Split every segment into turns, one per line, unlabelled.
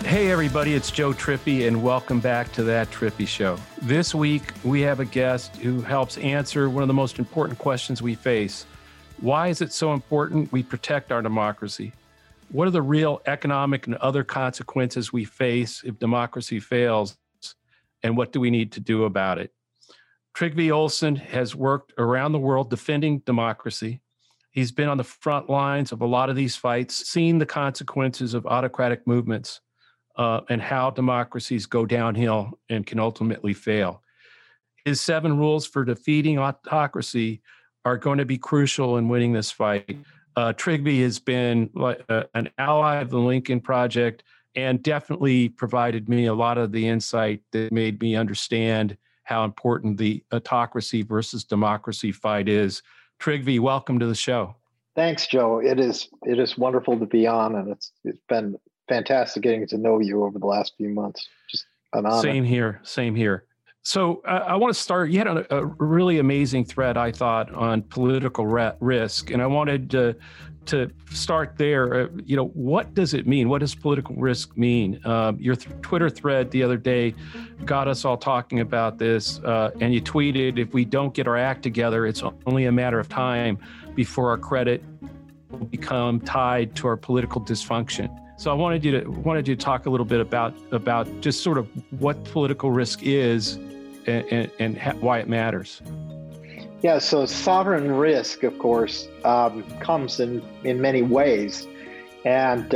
Hey everybody, it's Joe Trippi and welcome back to That Trippi Show. This week we have a guest who helps answer one of the most important questions we face. Why is it so important we protect our democracy? What are the real economic and other consequences we face if democracy fails? And what do we need to do about it? Trygve Olsen has worked around the world defending democracy. He's been on the front lines of a lot of these fights, seen the consequences of autocratic movements, and how democracies go downhill and can ultimately fail. His 7 rules for defeating autocracy are going to be crucial in winning this fight. Trygve has been an ally of the Lincoln Project and definitely provided me a lot of the insight that made me understand how important the autocracy versus democracy fight is. Trygve, welcome to the show.
Thanks, Joe. It is wonderful to be on, and it's been fantastic getting to know you over the last few months. Just an honor.
Same here. So I want to start. You had a really amazing thread, I thought, on political risk, and I wanted to start there. What does it mean? What does political risk mean? Your Twitter thread the other day got us all talking about this, and you tweeted, "If we don't get our act together, it's only a matter of time before our credit will become tied to our political dysfunction." So I wanted you to talk a little bit about just sort of what political risk is and why it matters.
Yeah, so sovereign risk, of course, comes in many ways. And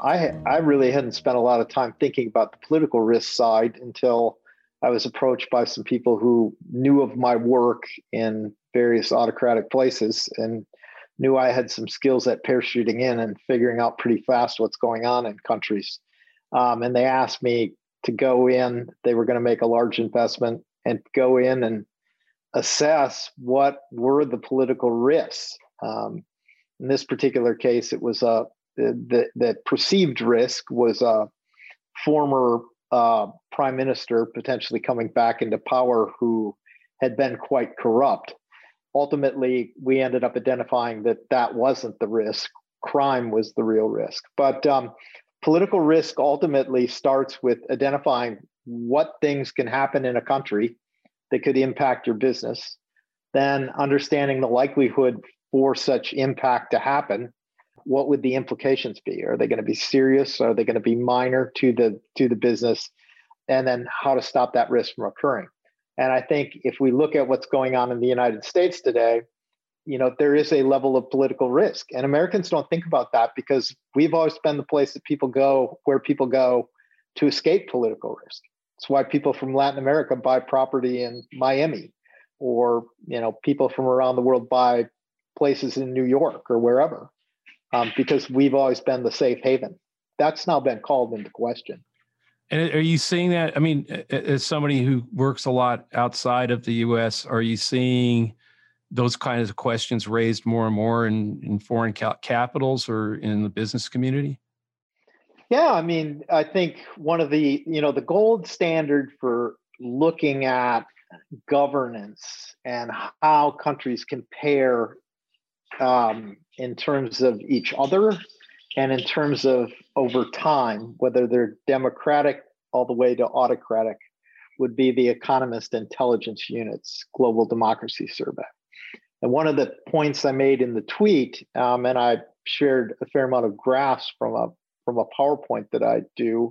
I really hadn't spent a lot of time thinking about the political risk side until I was approached by some people who knew of my work in various autocratic places and knew I had some skills at parachuting in and figuring out pretty fast what's going on in countries. And they asked me to go in. They were going to make a large investment and go in and assess what were the political risks. In this particular case, it was the perceived risk was a former prime minister potentially coming back into power who had been quite corrupt. Ultimately, we ended up identifying that wasn't the risk. Crime was the real risk. But political risk ultimately starts with identifying what things can happen in a country that could impact your business, then understanding the likelihood for such impact to happen. What would the implications be? Are they going to be serious? Are they going to be minor to the business? And then how to stop that risk from occurring. And I think if we look at what's going on in the United States today, there is a level of political risk. And Americans don't think about that because we've always been the place that where people go to escape political risk. It's why people from Latin America buy property in Miami, or, people from around the world buy places in New York or wherever, because we've always been the safe haven. That's now been called into question.
And are you seeing that? I mean, as somebody who works a lot outside of the U.S., are you seeing those kinds of questions raised more and more in foreign capitals or in the business community?
Yeah, I mean, I think one of the gold standard for looking at governance and how countries compare in terms of each other and in terms of over time, whether they're democratic all the way to autocratic, would be the Economist Intelligence Unit's Global Democracy Survey. And one of the points I made in the tweet, and I shared a fair amount of graphs from a PowerPoint that I do,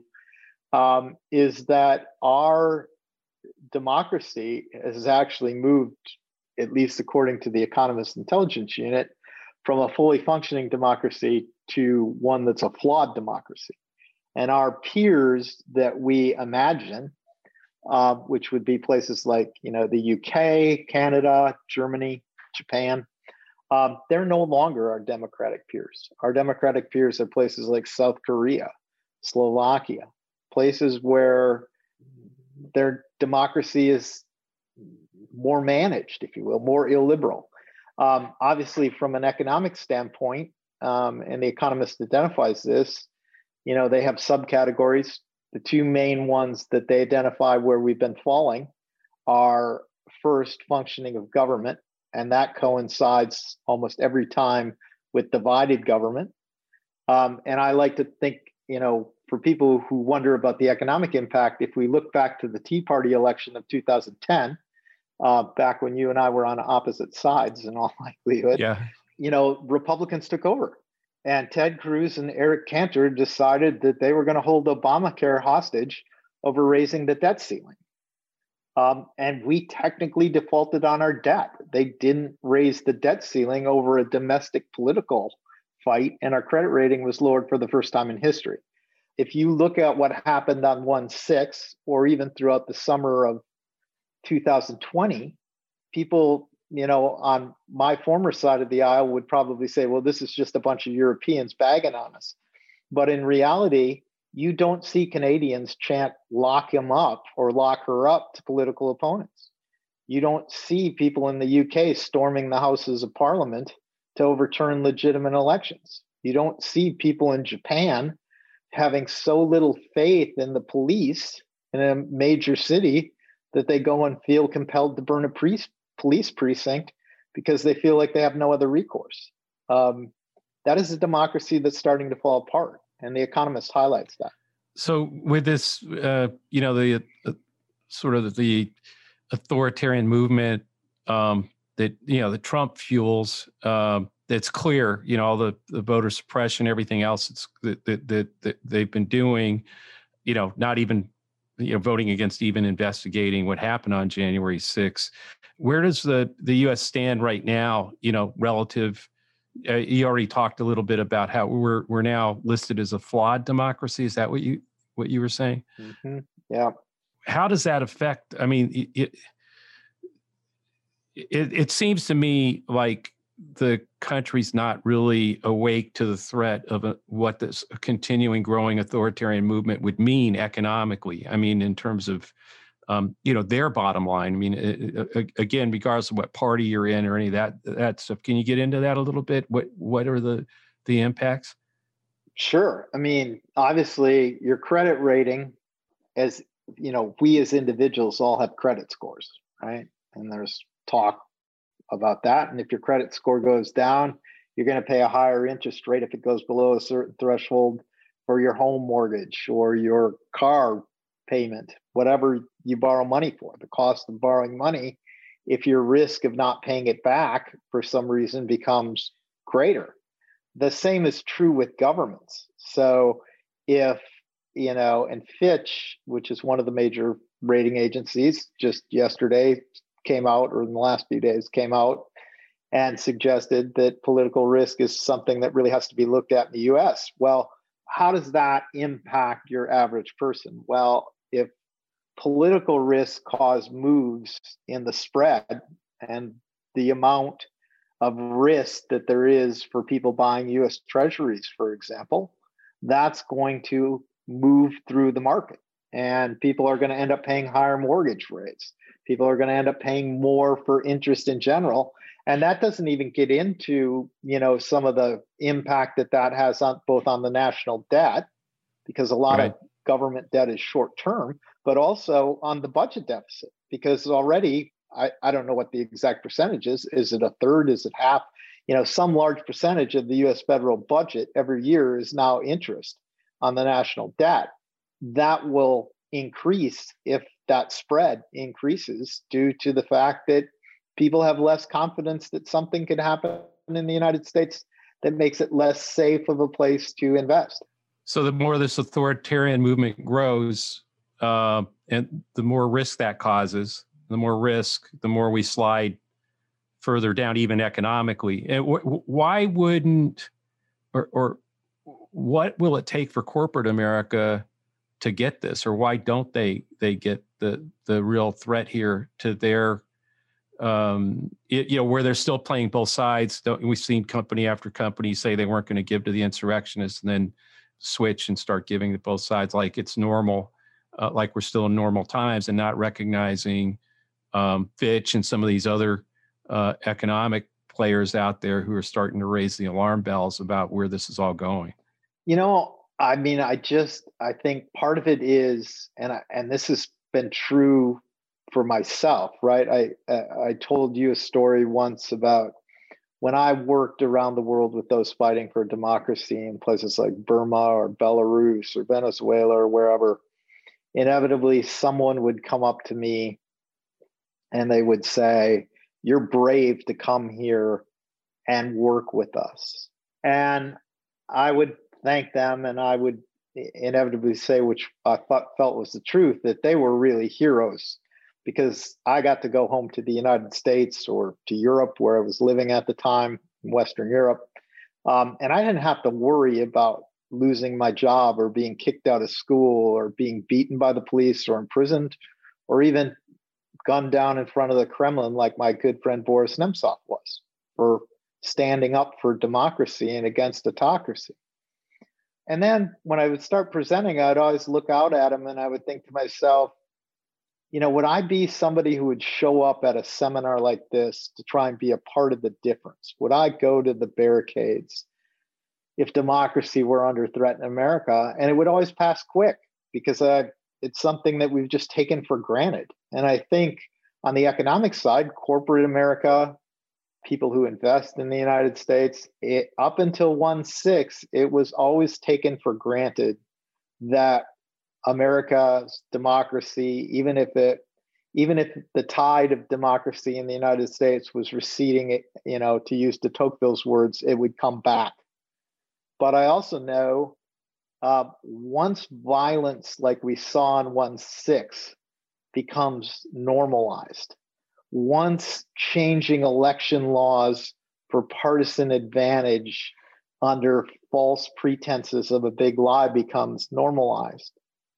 is that our democracy has actually moved, at least according to the Economist Intelligence Unit, from a fully functioning democracy to one that's a flawed democracy. And our peers that we imagine, which would be places like the UK, Canada, Germany, Japan, they're no longer our democratic peers. Our democratic peers are places like South Korea, Slovakia, places where their democracy is more managed, if you will, more illiberal. Obviously, from an economic standpoint, and The Economist identifies this, they have subcategories. The 2 main ones that they identify where we've been falling are first, functioning of government, and that coincides almost every time with divided government. And I like to think, for people who wonder about the economic impact, if we look back to the Tea Party election of 2010, back when you and I were on opposite sides in all likelihood,
Yeah.
Republicans took over. And Ted Cruz and Eric Cantor decided that they were going to hold Obamacare hostage over raising the debt ceiling. And we technically defaulted on our debt. They didn't raise the debt ceiling over a domestic political fight, and our credit rating was lowered for the first time in history. If you look at what happened on 1/6, or even throughout the summer of 2020, people, on my former side of the aisle would probably say, well, this is just a bunch of Europeans bagging on us. But in reality, you don't see Canadians chant lock him up or lock her up to political opponents. You don't see people in the UK storming the Houses of Parliament to overturn legitimate elections. You don't see people in Japan having so little faith in the police in a major city that they go and feel compelled to burn a police precinct because they feel like they have no other recourse. That is a democracy that's starting to fall apart, and The Economist highlights that. So
with this, the sort of the authoritarian movement that Trump fuels, it's clear, all the voter suppression, everything else that they've been doing, not even, voting against even investigating what happened on January 6th. Where does the U.S. stand right now, relative? You already talked a little bit about how we're now listed as a flawed democracy. Is that what you were saying?
Mm-hmm. Yeah.
How does that affect? I mean, it seems to me like the country's not really awake to the threat of what this continuing growing authoritarian movement would mean economically. I mean, in terms of their bottom line. I mean, again, regardless of what party you're in or any of that stuff. Can you get into that a little bit? What are the impacts?
Sure. I mean, obviously, your credit rating, as we as individuals all have credit scores, right? And there's talk about that. And if your credit score goes down, you're going to pay a higher interest rate if it goes below a certain threshold for your home mortgage or your car payment, whatever you borrow money for. The cost of borrowing money, if your risk of not paying it back for some reason becomes greater. The same is true with governments. So if, and Fitch, which is one of the major rating agencies, just yesterday came out, or in the last few days came out and suggested that political risk is something that really has to be looked at in the US. Well, how does that impact your average person? Well, if political risk cause moves in the spread and the amount of risk that there is for people buying US treasuries, for example, that's going to move through the market. And people are going to end up paying higher mortgage rates. People are going to end up paying more for interest in general. And that doesn't even get into, some of the impact that has on both on the national debt, because a lot of government debt is short term, but also on the budget deficit, because already, I don't know what the exact percentage is. Is it a third? Is it half? Some large percentage of the US federal budget every year is now interest on the national debt. That will increase if that spread increases due to the fact that people have less confidence that something could happen in the United States that makes it less safe of a place to invest.
So the more this authoritarian movement grows, and the more risk that causes, the more we slide further down, even economically. And why wouldn't, or what will it take for corporate America to get this, or why don't they get the real threat here to their, where they're still playing both sides? We've seen company after company say they weren't going to give to the insurrectionists and then switch and start giving to both sides like it's normal, like we're still in normal times, and not recognizing Fitch and some of these other economic players out there who are starting to raise the alarm bells about where this is all going.
I mean, I think part of it is, and this has been true for myself, right? I told you a story once about when I worked around the world with those fighting for democracy in places like Burma or Belarus or Venezuela or wherever, inevitably someone would come up to me and they would say, "You're brave to come here and work with us." And I would thank them, and I would inevitably say, which I felt was the truth, that they were really heroes, because I got to go home to the United States or to Europe, where I was living at the time, in Western Europe. And I didn't have to worry about losing my job or being kicked out of school or being beaten by the police or imprisoned or even gunned down in front of the Kremlin like my good friend Boris Nemtsov was, for standing up for democracy and against autocracy. And then when I would start presenting, I'd always look out at him and I would think to myself, would I be somebody who would show up at a seminar like this to try and be a part of the difference? Would I go to the barricades if democracy were under threat in America? And it would always pass quick, because it's something that we've just taken for granted. And I think on the economic side, corporate America, people who invest in the United States, up until 1/6, it was always taken for granted that America's democracy, even if the tide of democracy in the United States was receding, to use de Tocqueville's words, it would come back. But I also know once violence like we saw in 1/6 becomes normalized, once changing election laws for partisan advantage under false pretenses of a big lie becomes normalized,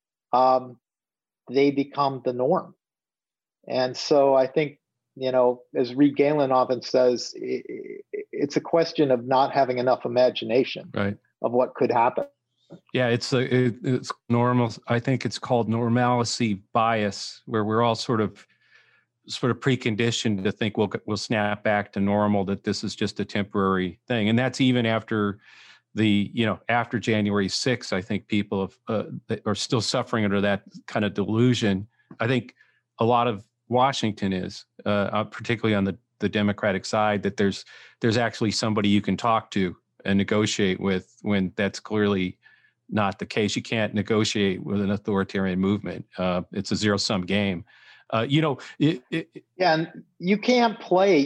they become the norm. And so I think, as Reed Galen often says, it's a question of not having enough imagination, right, of what could happen.
Yeah, it's normal. I think it's called normalcy bias, where we're all sort of preconditioned to think we'll snap back to normal, that this is just a temporary thing. And that's even after after January 6th, I think people are still suffering under that kind of delusion. I think a lot of Washington is, particularly on the Democratic side, that there's actually somebody you can talk to and negotiate with, when that's clearly not the case. You can't negotiate with an authoritarian movement. It's a zero-sum game.
And you can't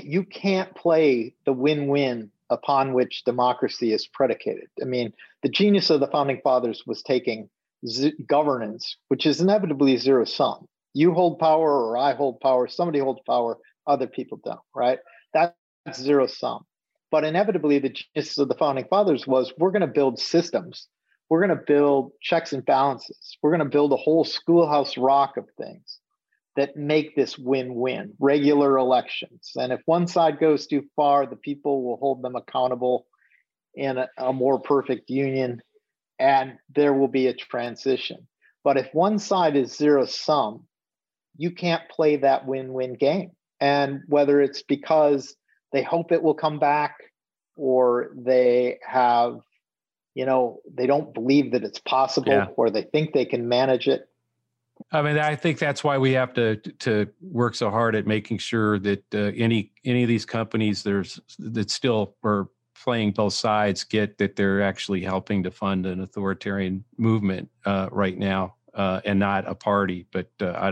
play the win-win upon which democracy is predicated. I mean, the genius of the founding fathers was taking governance, which is inevitably zero-sum. You hold power or I hold power, somebody holds power, other people don't, right? That's zero-sum. But inevitably, the genius of the founding fathers was, we're going to build systems. We're going to build checks and balances. We're going to build a whole schoolhouse rock of things that make this win-win, regular elections. And if one side goes too far, the people will hold them accountable in a more perfect union, and there will be a transition. But if one side is zero-sum, you can't play that win-win game. And whether it's because they hope it will come back, or they have, they don't believe that it's possible, or they think they can manage it.
I mean, I think that's why we have to work so hard at making sure that any of these companies that still are playing both sides get that they're actually helping to fund an authoritarian movement right now, and not a party. But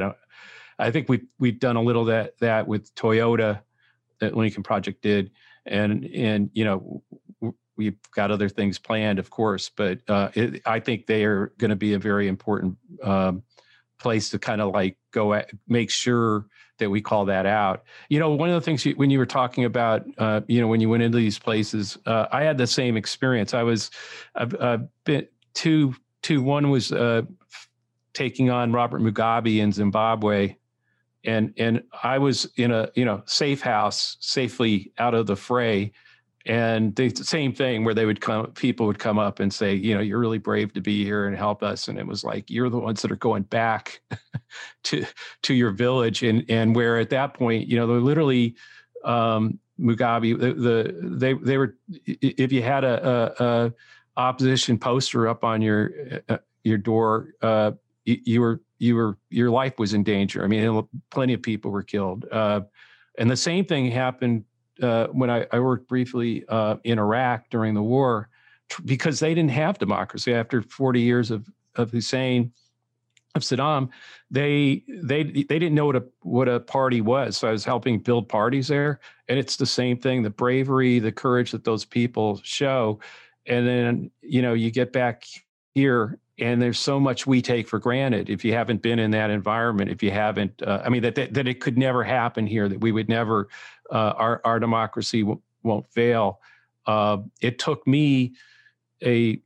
I think we've done a little that with Toyota, that Lincoln Project did, and we've got other things planned, of course. But I think they are going to be a very important place to kind of like make sure that we call that out. One of the things when you were talking about, when you went into these places, I had the same experience. I've been two. One was taking on Robert Mugabe in Zimbabwe, and I was in a safe house, safely out of the fray. And the same thing, where people would come up and say, you're really brave to be here and help us. And it was like, you're the ones that are going back to your village. And where at that point, they're literally, Mugabe, they were, if you had a opposition poster up on your door, your life was in danger. I mean, plenty of people were killed. And the same thing happened when I worked briefly in Iraq during the war, because they didn't have democracy after 40 years of Hussein, of Saddam. They didn't know what a party was. So I was helping build parties there, and it's the same thing: the bravery, the courage that those people show. And then you get back here, and there's so much we take for granted if you haven't been in that environment. If you haven't, that it could never happen here. That we would never, our democracy won't fail. It took me you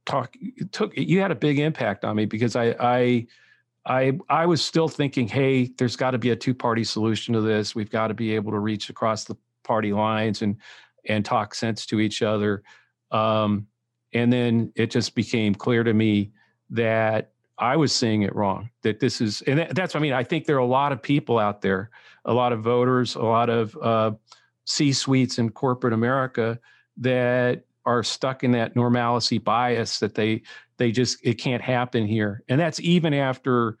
had a big impact on me, because I was still thinking, hey, there's got to be a two-party solution to this. We've got to be able to reach across the party lines and talk sense to each other. And then it just became clear to me that I was seeing it wrong, that this is, and that's, I think there are a lot of people out there, a lot of voters, a lot of C-suites in corporate America that are stuck in that normalcy bias, that it can't happen here. And that's even after,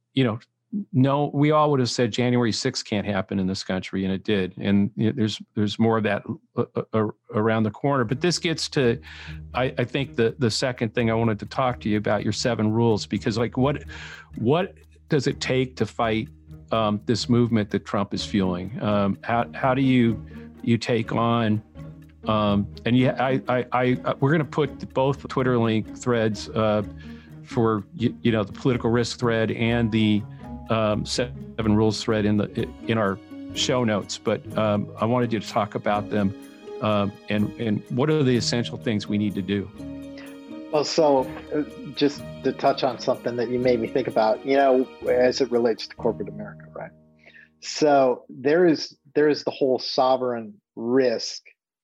no, we all would have said January 6th can't happen in this country, and it did. And there's more of that around the corner. But this gets to, I think, the second thing I wanted to talk to you about, your 7 rules, because what does it take to fight this movement that Trump is fueling? How do you take on, and we're going to put both Twitter link threads for the political risk thread and the 7 rules thread in our show notes. But I wanted you to talk about them and what are the essential things we need to do.
Well, so just to touch on something that you made me think about, as it relates to corporate America, right? So there is the whole sovereign risk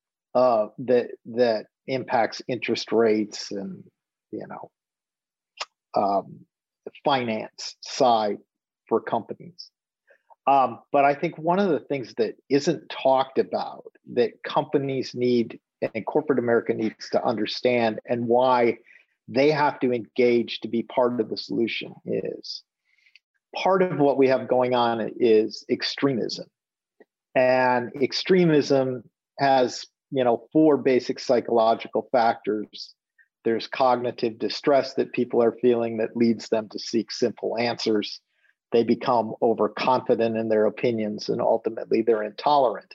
that impacts interest rates and the finance side for companies. But I think one of the things that isn't talked about, that companies need and corporate America needs to understand, and why they have to engage to be part of the solution, is part of what we have going on is extremism. And extremism has 4 basic psychological factors. There's cognitive distress that people are feeling that leads them to seek simple answers. They become overconfident in their opinions, and ultimately they're intolerant.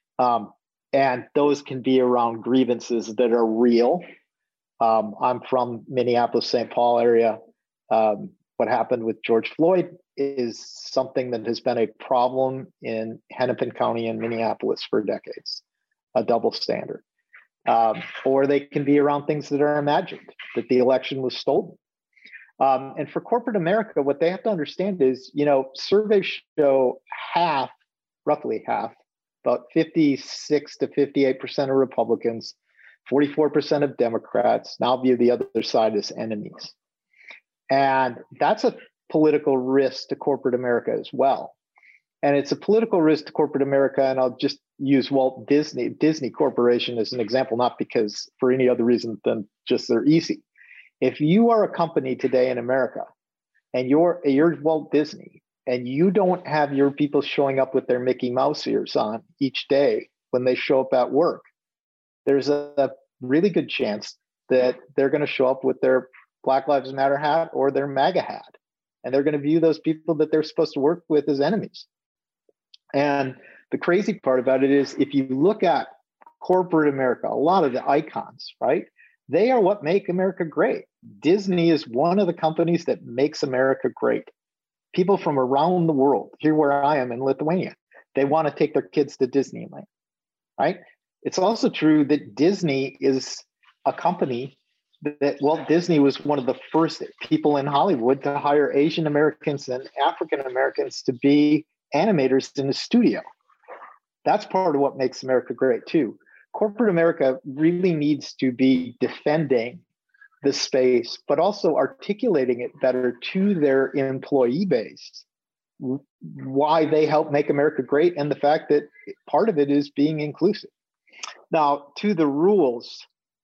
And those can be around grievances that are real. I'm from Minneapolis, St. Paul area. What happened with George Floyd is something that has been a problem in Hennepin County and Minneapolis for decades, a double standard. Or they can be around things that are imagined, that the election was stolen. And for corporate America, what they have to understand is, surveys show roughly half, about 56 to 58% of Republicans, 44% of Democrats now view the other side as enemies. And that's a political risk to corporate America as well. And it's a political risk to corporate America. And I'll just use Walt Disney Corporation as an example, not because for any other reason than just they're easy. If you are a company today in America and you're Walt Disney, and you don't have your people showing up with their Mickey Mouse ears on each day when they show up at work, there's a really good chance that they're going to show up with their Black Lives Matter hat or their MAGA hat. And they're going to view those people that they're supposed to work with as enemies. And the crazy part about it is, if you look at corporate America, a lot of the icons, right? They are what make America great. Disney is one of the companies that makes America great. People from around the world, here where I am in Lithuania, they want to take their kids to Disneyland, right? It's also true that Disney is a company that Walt Disney was one of the first people in Hollywood to hire Asian Americans and African Americans to be animators in the studio. That's part of what makes America great too. Corporate America really needs to be defending the space, but also articulating it better to their employee base, why they help make America great, and the fact that part of it is being inclusive. Now, to the rules,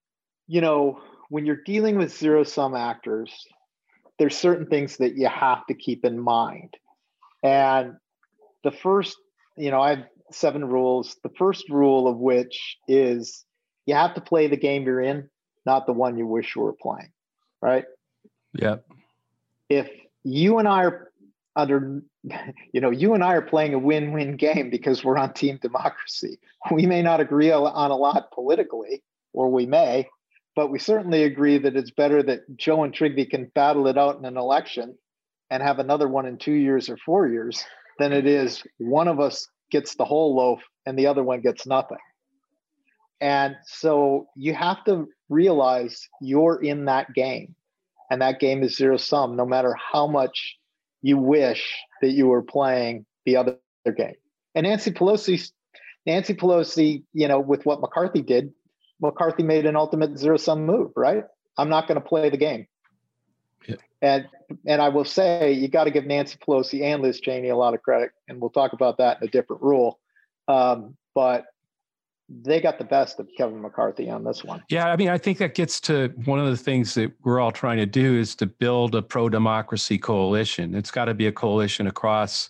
when you're dealing with zero-sum actors, there's certain things that you have to keep in mind. And the first, 7 rules. The first rule of which is you have to play the game you're in, not the one you wish you were playing, right?
Yep.
If you and I are you and I are playing a win-win game because we're on team democracy. We may not agree on a lot politically, or we may, but we certainly agree that it's better that Joe and Trygve can battle it out in an election and have another one in 2 years or 4 years than it is one of us gets the whole loaf and the other one gets nothing. And so you have to realize you're in that game, and that game is zero sum, no matter how much you wish that you were playing the other game. And Nancy Pelosi, with what McCarthy did, McCarthy made an ultimate zero sum move, right? I'm not going to play the game.
Yeah.
And I will say, you got to give Nancy Pelosi and Liz Cheney a lot of credit, and we'll talk about that in a different rule. But they got the best of Kevin McCarthy on this one.
Yeah, I mean, I think that gets to one of the things that we're all trying to do is to build a pro-democracy coalition. It's got to be a coalition across,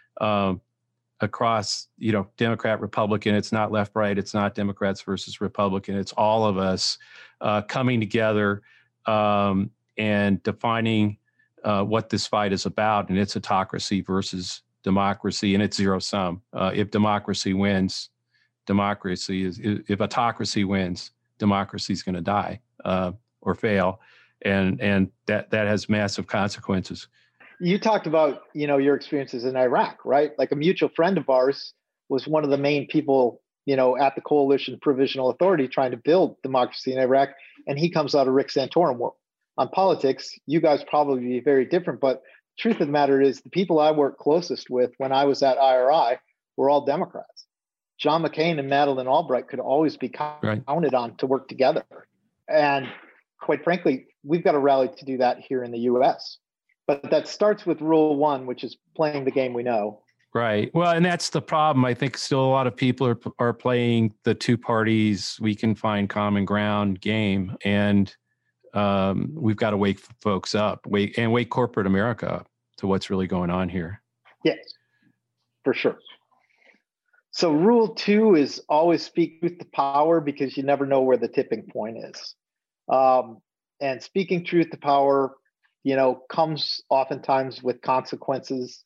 Democrat, Republican. It's not left, right. It's not Democrats versus Republican. It's all of us coming together and defining what this fight is about. And it's autocracy versus democracy, and it's zero sum. If democracy wins, if autocracy wins, democracy is going to die or fail, and that has massive consequences.
You talked about your experiences in Iraq, right? Like a mutual friend of ours was one of the main people at the Coalition Provisional Authority trying to build democracy in Iraq, and he comes out of Rick Santorum world. On politics, you guys probably be very different, but truth of the matter is the people I worked closest with when I was at IRI were all Democrats. John McCain and Madeleine Albright could always be counted on to work together. And quite frankly, we've got to rally to do that here in the U.S. But that starts with rule 1, which is playing the game we know.
Right. Well, and that's the problem. I think still a lot of people are playing the two parties, we can find common ground game. And we've got to wake folks up, wake corporate America up to what's really going on here.
Yes, for sure. So rule 2 is always speak truth to power, because you never know where the tipping point is. And speaking truth to power, comes oftentimes with consequences.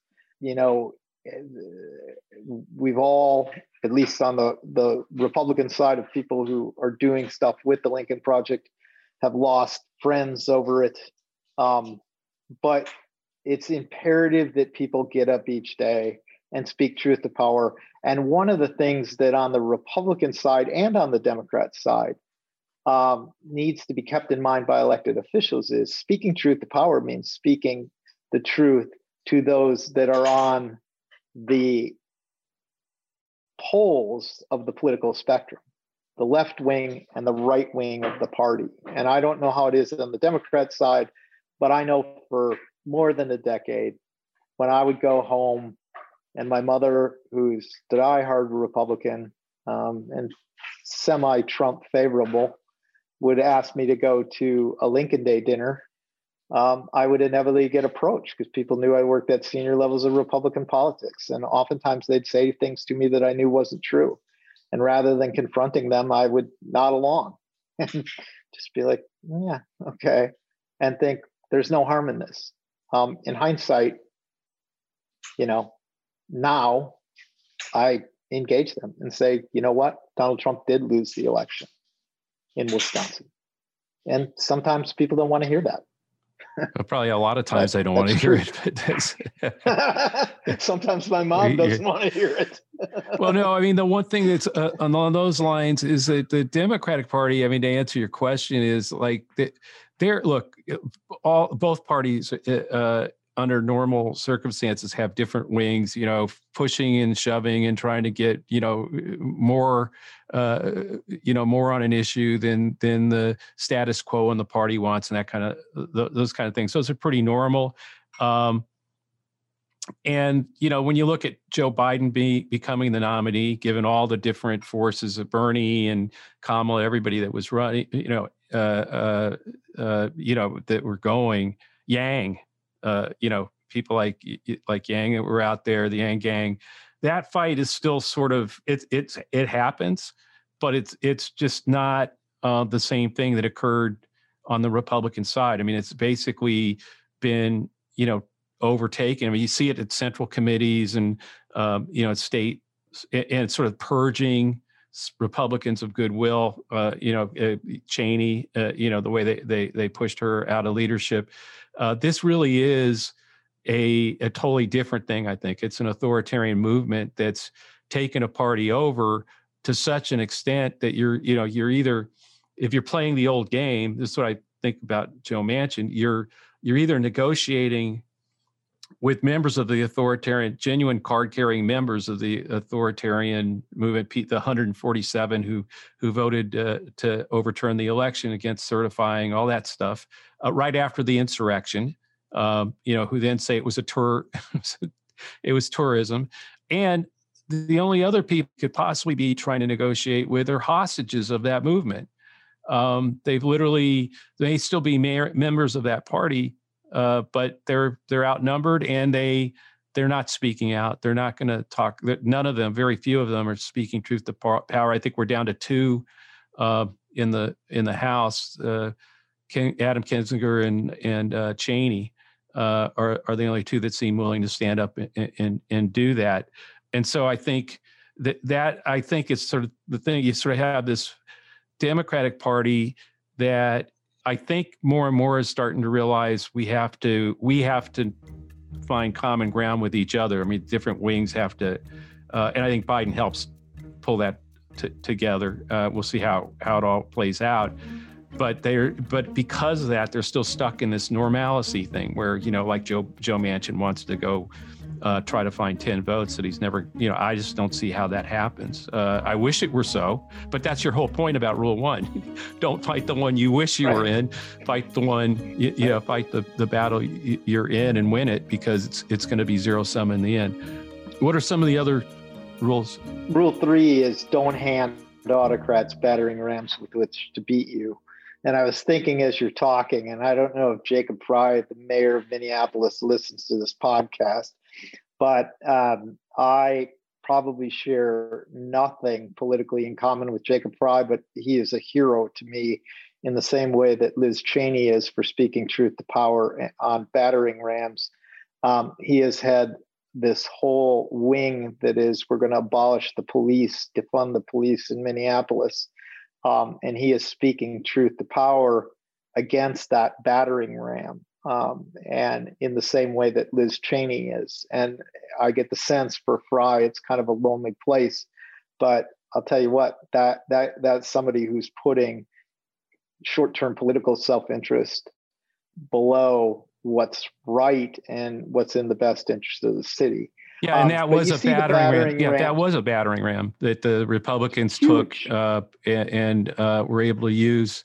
We've all, at least on the Republican side of people who are doing stuff with the Lincoln Project, have lost friends over it. But it's imperative that people get up each day and speak truth to power. And one of the things that on the Republican side and on the Democrat side needs to be kept in mind by elected officials is speaking truth to power means speaking the truth to those that are on the poles of the political spectrum, the left wing and the right wing of the party. And I don't know how it is on the Democrat side, but I know for more than a decade, when I would go home and my mother, who's diehard Republican and semi-Trump favorable, would ask me to go to a Lincoln Day dinner, I would inevitably get approached because people knew I worked at senior levels of Republican politics. And oftentimes they'd say things to me that I knew wasn't true. And rather than confronting them, I would nod along and just be like, yeah, okay. And think there's no harm in this. In hindsight, now I engage them and say, you know what? Donald Trump did lose the election in Wisconsin. And sometimes people don't want to hear that.
Probably a lot of times I don't want to hear it.
But sometimes my mom doesn't want to hear it.
Well, no, I mean, the one thing that's along those lines is that the Democratic Party, I mean, to answer your question, is like both parties under normal circumstances have different wings, pushing and shoving and trying to get, more on an issue than the status quo and the party wants, and that kind of those kind of things. So those are pretty normal. And when you look at Joe Biden becoming the nominee, given all the different forces of Bernie and Kamala, everybody that was running, that were going, Yang, people like Yang that were out there, the Yang gang, that fight is still sort of it happens, but it's just not the same thing that occurred on the Republican side. I mean, it's basically been, overtaken. I mean, you see it at central committees and, state, and it's sort of purging Republicans of goodwill. Cheney, the way they pushed her out of leadership. This really is a totally different thing. I think it's an authoritarian movement that's taken a party over to such an extent that you're either, if you're playing the old game, this is what I think about Joe Manchin, you're either negotiating with members of the authoritarian, genuine card-carrying members of the authoritarian movement, the 147 who voted to overturn the election against certifying all that stuff right after the insurrection, who then say it was it was tourism. And the only other people could possibly be trying to negotiate with are hostages of that movement. They still be members of that party, but they're outnumbered and they're not speaking out. They're not going to talk. None of them, very few of them, are speaking truth to power. I think we're down to two in the House. Adam Kinzinger and Cheney are the only two that seem willing to stand up and do that. And so I think that I think it's sort of the thing. You sort of have this Democratic Party that I think more and more is starting to realize we have to find common ground with each other. I mean, different wings have to, and I think Biden helps pull that together. We'll see how it all plays out. But because of that, they're still stuck in this normalcy thing where, like Joe Manchin wants to go try to find 10 votes that he's never, I just don't see how that happens. I wish it were so, but that's your whole point about Rule 1. Don't fight the one you wish you were in, fight the one, fight the battle you're in and win it, because it's going to be zero sum in the end. What are some of the other rules? Rule
3 is don't hand autocrats battering rams with which to beat you. And I was thinking as you're talking, and I don't know if Jacob Frey, the mayor of Minneapolis, listens to this podcast, but I probably share nothing politically in common with Jacob Frey, but he is a hero to me in the same way that Liz Cheney is for speaking truth to power on battering rams. He has had this whole wing that is, we're going to abolish the police, defund the police in Minneapolis. And he is speaking truth to power against that battering ram. And in the same way that Liz Cheney is. And I get the sense for Frey, it's kind of a lonely place. But I'll tell you what, that's somebody who's putting short-term political self-interest below what's right and what's in the best interest of the city.
Yeah, and that was a battering ram. Yeah, that was a battering ram that the Republicans took and were able to use.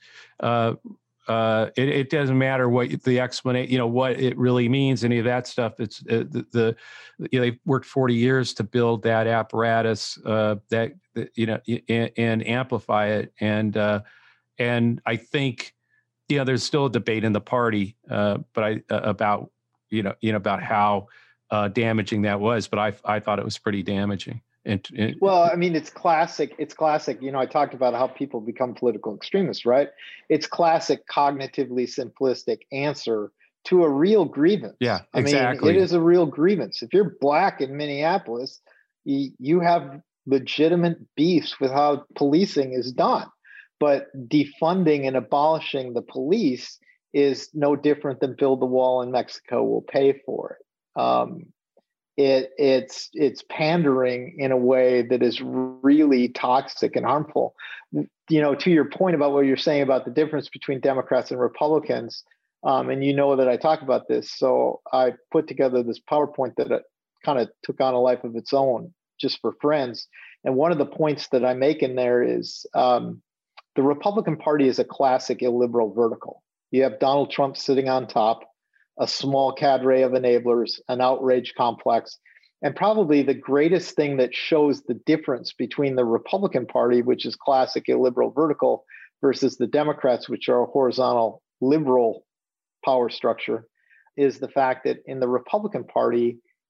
It doesn't matter what the explanation, what it really means, any of that stuff. It's they worked 40 years to build that apparatus and amplify it. And I think, there's still a debate in the party, but about how damaging that was. But I thought it was pretty damaging.
Well, I mean, it's classic. I talked about how people become political extremists, right? It's classic cognitively simplistic answer to a real grievance.
Yeah, exactly.
I mean, it is a real grievance. If you're Black in Minneapolis, you have legitimate beefs with how policing is done. But defunding and abolishing the police is no different than build the wall and Mexico will pay for it. It's pandering in a way that is really toxic and harmful. To your point about what you're saying about the difference between Democrats and Republicans, and that I talk about this. So I put together this PowerPoint that kind of took on a life of its own just for friends. And one of the points that I make in there is the Republican Party is a classic illiberal vertical. You have Donald Trump sitting on top, a small cadre of enablers, an outrage complex. And probably the greatest thing that shows the difference between the Republican Party, which is classic illiberal vertical, versus the Democrats, which are a horizontal liberal power structure, is the fact that in the Republican Party,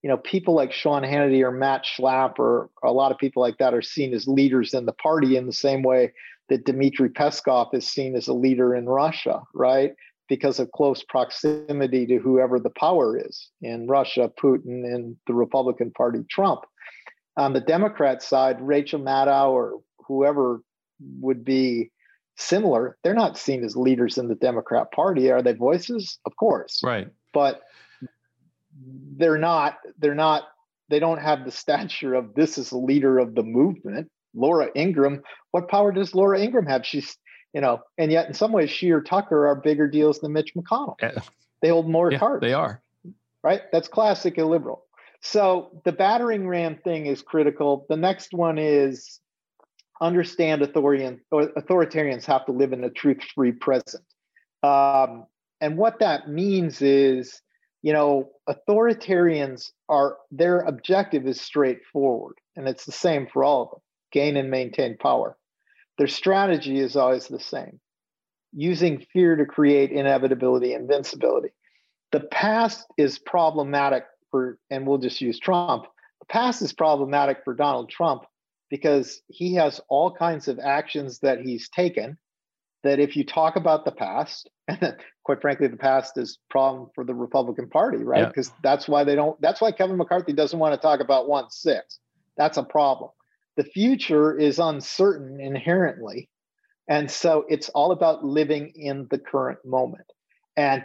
people like Sean Hannity or Matt Schlapp or a lot of people like that are seen as leaders in the party in the same way that Dmitry Peskov is seen as a leader in Russia, right? Because of close proximity to whoever the power is in Russia, Putin, and the Republican Party, Trump. On the Democrat side, Rachel Maddow or whoever would be similar, they're not seen as leaders in the Democrat Party. Are they voices? Of course.
Right.
But they don't have the stature of this is the leader of the movement. Laura Ingraham, what power does Laura Ingraham have? She's, and yet in some ways she or Tucker are bigger deals than Mitch McConnell. They hold more cards.
They are.
Right? That's classic illiberal. So the battering ram thing is critical. The next one is understand authoritarians have to live in a truth-free present. And what that means is, authoritarians their objective is straightforward, and it's the same for all of them: gain and maintain power. Their strategy is always the same: using fear to create inevitability, invincibility. The past is problematic and we'll just use Trump. The past is problematic for Donald Trump because he has all kinds of actions that he's taken that if you talk about the past, quite frankly, the past is a problem for the Republican Party, right? Because that's why Kevin McCarthy doesn't want to talk about 1-6. That's a problem. The future is uncertain inherently. And so it's all about living in the current moment. And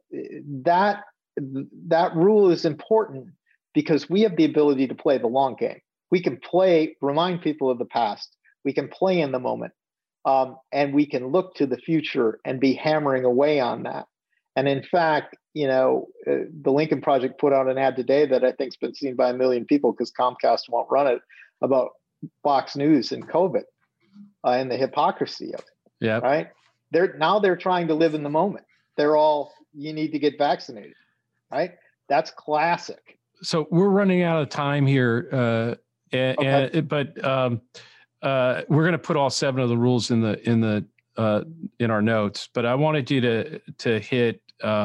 that rule is important because we have the ability to play the long game. We can remind people of the past. We can play in the moment. And we can look to the future and be hammering away on that. And in fact, the Lincoln Project put out an ad today that I think's been seen by 1 million people because Comcast won't run it, about Fox News and COVID and the hypocrisy of it.
Yeah.
Right. They're trying to live in the moment. They're all, you need to get vaccinated. Right. That's classic.
So we're running out of time here.
Okay.
But we're going to put all 7 of the rules in our notes, but I wanted you to hit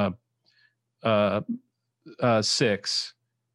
6,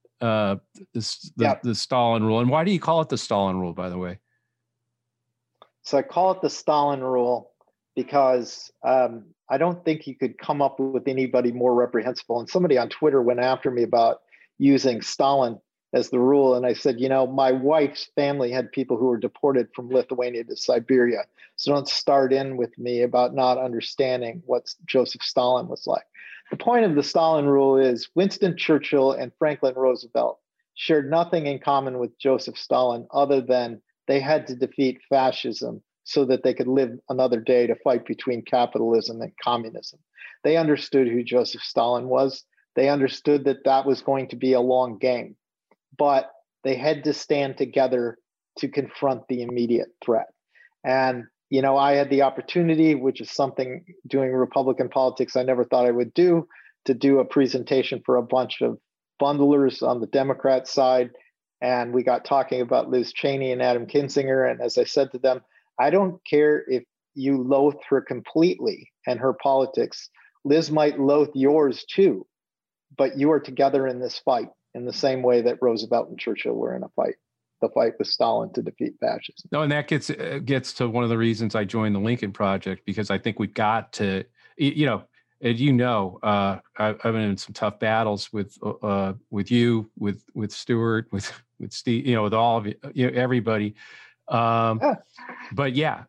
the Stalin rule. And why do you call it the Stalin rule, by the way?
So I call it the Stalin rule because I don't think you could come up with anybody more reprehensible. And somebody on Twitter went after me about using Stalin as the rule. And I said, my wife's family had people who were deported from Lithuania to Siberia. So don't start in with me about not understanding what Joseph Stalin was like. The point of the Stalin rule is Winston Churchill and Franklin Roosevelt shared nothing in common with Joseph Stalin other than they had to defeat fascism so that they could live another day to fight between capitalism and communism. They understood who Joseph Stalin was. They understood that was going to be a long game, but they had to stand together to confront the immediate threat. And, I had the opportunity, which is something doing Republican politics I never thought I would do, to do a presentation for a bunch of bundlers on the Democrat side. And we got talking about Liz Cheney and Adam Kinzinger. And as I said to them, I don't care if you loathe her completely and her politics. Liz might loathe yours too, but you are together in this fight in the same way that Roosevelt and Churchill were in a fight, the fight with Stalin to defeat fascism.
No, and that gets to one of the reasons I joined the Lincoln Project, because I think we've got to, I've been in some tough battles with you, with Stuart, with Steve, with all of you, everybody. But yeah,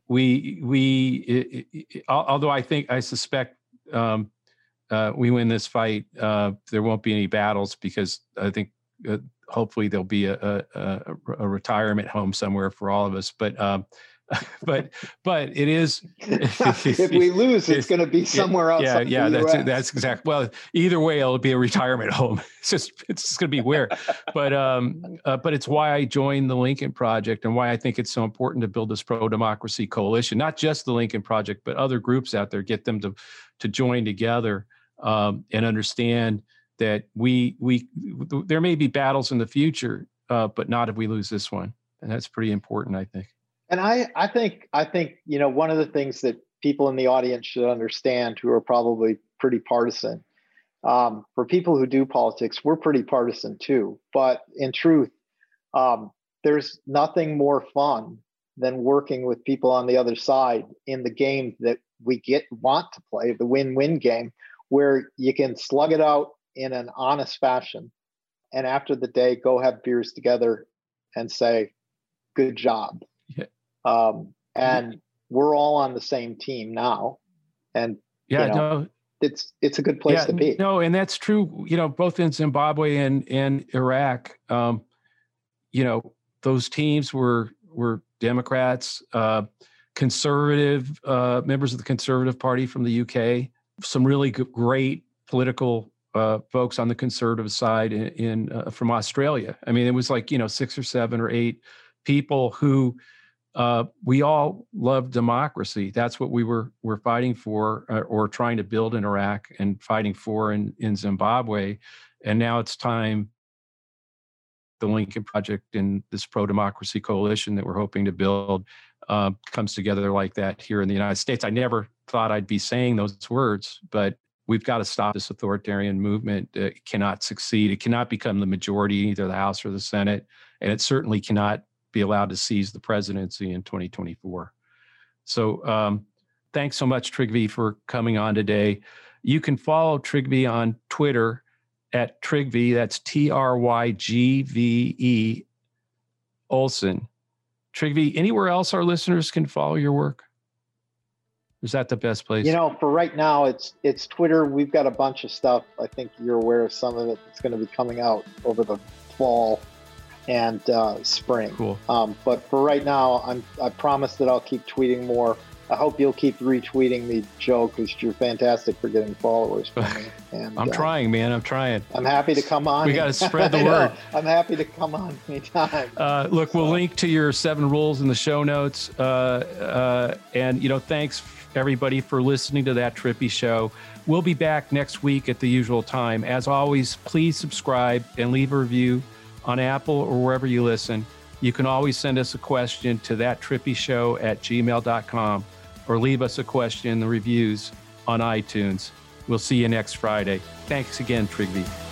although I suspect we win this fight, there won't be any battles, because I think hopefully there'll be a retirement home somewhere for all of us. But it is.
If we lose, it's going to be somewhere outside.
Yeah, that's exactly. Well, either way, it'll be a retirement home. It's just going to be weird. But it's why I joined the Lincoln Project, and why I think it's so important to build this pro-democracy coalition. Not just the Lincoln Project, but other groups out there. Get them to join together and understand that there may be battles in the future, but not if we lose this one. And that's pretty important, I think.
And I think one of the things that people in the audience should understand, who are probably pretty partisan, For people who do politics, we're pretty partisan too. But in truth, there's nothing more fun than working with people on the other side in the game that we want to play, the win-win game, where you can slug it out in an honest fashion. And after the day, go have beers together and say, good job. Yeah. And we're all on the same team now. And it's a good place to be.
No, and that's true, both in Zimbabwe and Iraq. Those teams were Democrats, conservative members of the Conservative Party from the UK, some really great political folks on the conservative side from Australia. I mean, it was like 6 or 7 or 8 people who we all love democracy. That's what we were fighting for, or trying to build in Iraq and fighting for in Zimbabwe. And now it's time. The Lincoln Project and this pro-democracy coalition that we're hoping to build comes together like that here in the United States. I never thought I'd be saying those words, but we've got to stop this authoritarian movement. It cannot succeed. It cannot become the majority in either the House or the Senate, and it certainly cannot be allowed to seize the presidency in 2024. So thanks so much, Trygve, for coming on today. You can follow Trygve on Twitter at Trygve, that's Trygve Olsen. Trygve, anywhere else our listeners can follow your work? Is that the best place?
For right now, it's Twitter. We've got a bunch of stuff. I think you're aware of some of it that's going to be coming out over the fall and spring.
Cool.
But for right now, I promise that I'll keep tweeting more. I hope you'll keep retweeting me, Joe, because you're fantastic for getting followers for me. And
I'm trying, man. I'm trying.
I'm happy to come on.
We got to spread the word.
I'm happy to come on anytime.
Look, we'll link to your 7 rules in the show notes. And thanks everybody for listening to That Trippy Show. We'll be back next week at the usual time. As always, please subscribe and leave a review on Apple or wherever you listen. You can always send us a question to thattrippyshow@gmail.com or leave us a question in the reviews on iTunes. We'll see you next Friday. Thanks again, Trygve.